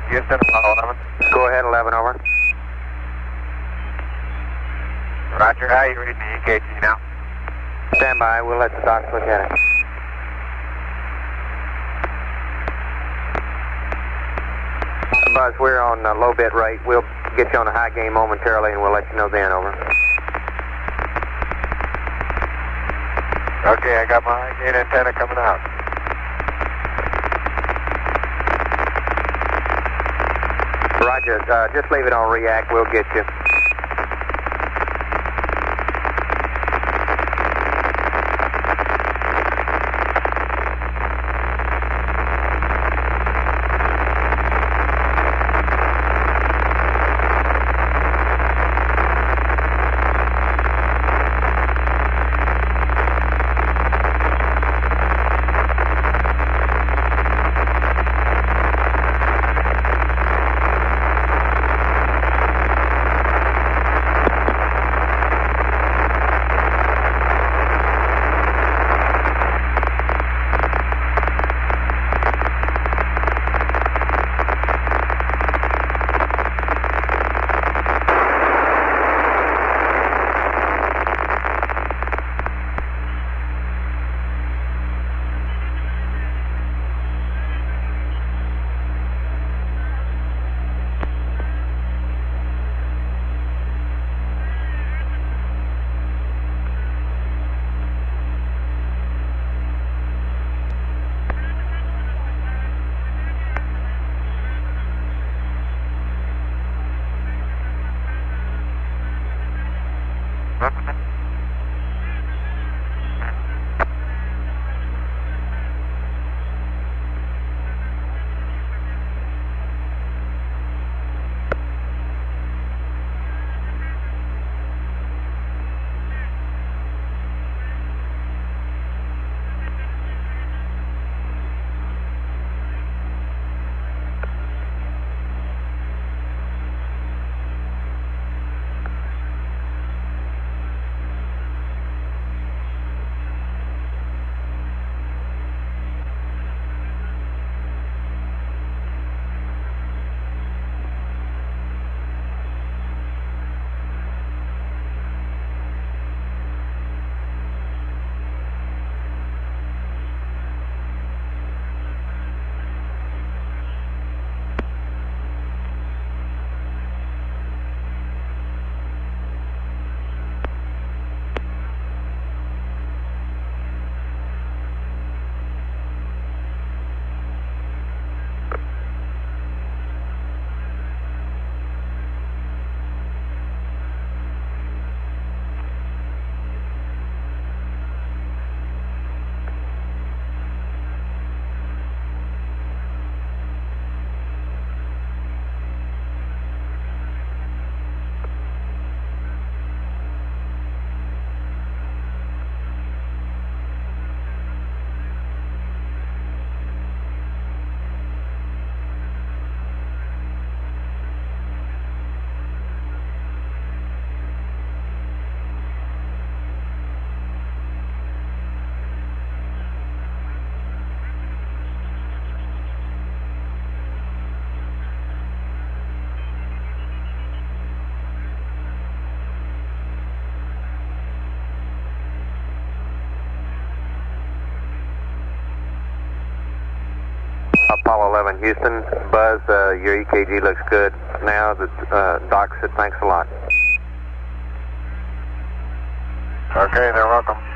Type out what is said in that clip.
Houston, Apollo 11. Go ahead, 11, over. Roger, how are you reading the EKG now? Stand by, we'll let the docs look at it. Buzz, we're on low bit rate. We'll get you on a high gain momentarily and we'll let you know then, over. Okay, I got my high gain antenna coming out. Roger, just leave it on react, we'll get you. Apollo 11, Houston. Buzz, your EKG looks good. Now the doc said thanks a lot. Okay, they're welcome.